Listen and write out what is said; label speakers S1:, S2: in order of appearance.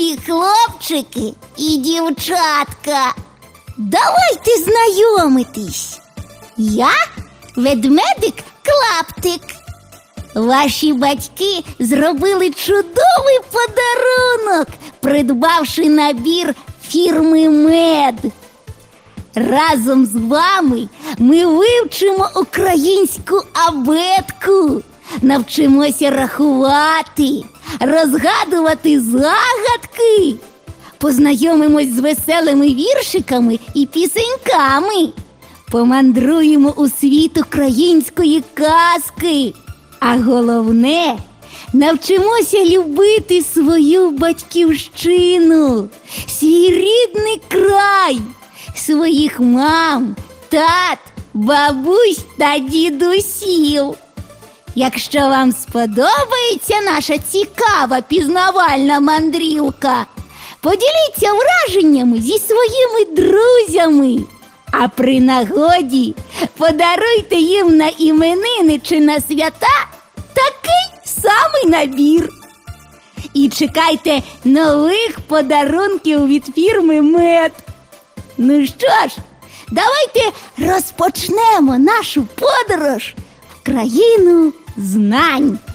S1: Любі хлопчики і дівчатка, давайте знайомитись. Я ведмедик Клаптик. Ваші батьки зробили чудовий подарунок, придбавши набір фірми Мед. Разом з вами ми вивчимо українську абетку, навчимося рахувати, розгадувати загадки, познайомимось з веселими віршиками і пісеньками, помандруємо у світ української казки, а головне – навчимося любити свою батьківщину, свій рідний край, своїх мам, тат, бабусь та дідусів. Якщо вам сподобається наша цікава пізнавальна мандрівка, поділіться враженнями зі своїми друзями. А при нагоді подаруйте їм на іменини чи на свята такий самий набір. І чекайте нових подарунків від фірми Мед. Ну що ж, давайте розпочнемо нашу подорож в країну знань.